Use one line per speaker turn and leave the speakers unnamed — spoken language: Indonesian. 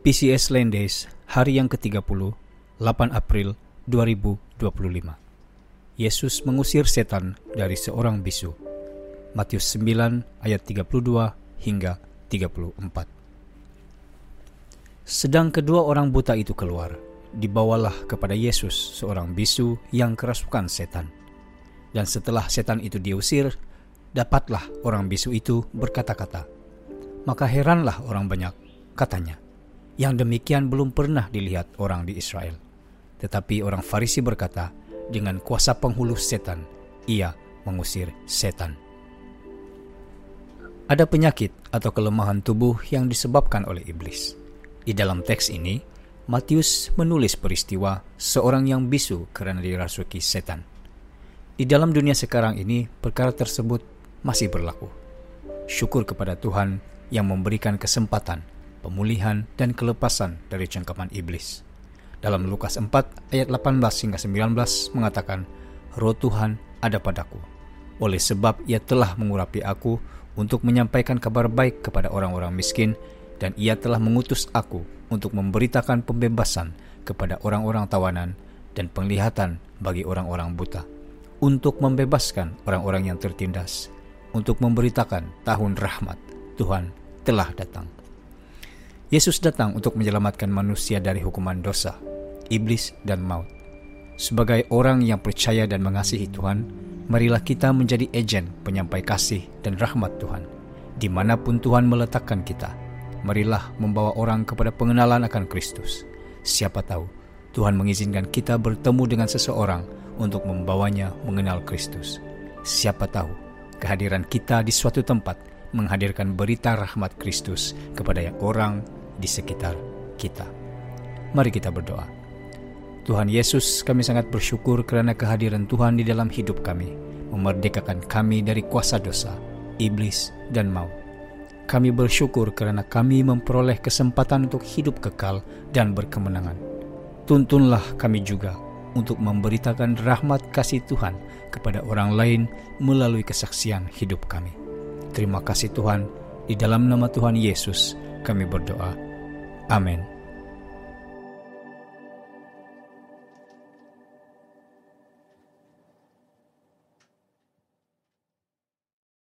PCS Landays, hari yang ke-30, 8 April 2025. Yesus mengusir setan dari seorang bisu. Matius 9 ayat 32 hingga 34. Sedang kedua orang buta itu keluar, dibawalah kepada Yesus seorang bisu yang kerasukan setan. Dan setelah setan itu diusir, dapatlah orang bisu itu berkata-kata. Maka heranlah orang banyak, katanya, yang demikian belum pernah dilihat orang di Israel. Tetapi orang Farisi berkata, dengan kuasa penghulu setan, ia mengusir setan. Ada penyakit atau kelemahan tubuh yang disebabkan oleh iblis. Di dalam teks ini, Matius menulis peristiwa seorang yang bisu karena dirasuki setan. Di dalam dunia sekarang ini, perkara tersebut masih berlaku. Syukur kepada Tuhan yang memberikan kesempatan, pemulihan, dan kelepasan dari cengkaman iblis. Dalam Lukas 4 ayat 18 hingga 19 mengatakan, Roh Tuhan ada padaku, oleh sebab ia telah mengurapi aku untuk menyampaikan kabar baik kepada orang-orang miskin, dan ia telah mengutus aku untuk memberitakan pembebasan kepada orang-orang tawanan dan penglihatan bagi orang-orang buta, untuk membebaskan orang-orang yang tertindas, untuk memberitakan tahun rahmat Tuhan telah datang. Yesus datang untuk menyelamatkan manusia dari hukuman dosa, iblis, dan maut. Sebagai orang yang percaya dan mengasihi Tuhan, marilah kita menjadi ejen penyampai kasih dan rahmat Tuhan. Dimanapun Tuhan meletakkan kita, marilah membawa orang kepada pengenalan akan Kristus. Siapa tahu, Tuhan mengizinkan kita bertemu dengan seseorang untuk membawanya mengenal Kristus. Siapa tahu, kehadiran kita di suatu tempat menghadirkan berita rahmat Kristus kepada yang orang di sekitar kita. Mari kita berdoa. Tuhan Yesus, kami sangat bersyukur kerana kehadiran Tuhan di dalam hidup kami, memerdekakan kami dari kuasa dosa, iblis, dan maut. Kami bersyukur kerana kami memperoleh kesempatan untuk hidup kekal dan berkemenangan. Tuntunlah kami juga untuk memberitakan rahmat kasih Tuhan kepada orang lain melalui kesaksian hidup kami. Terima kasih Tuhan, di dalam nama Tuhan Yesus kami berdoa. Amin.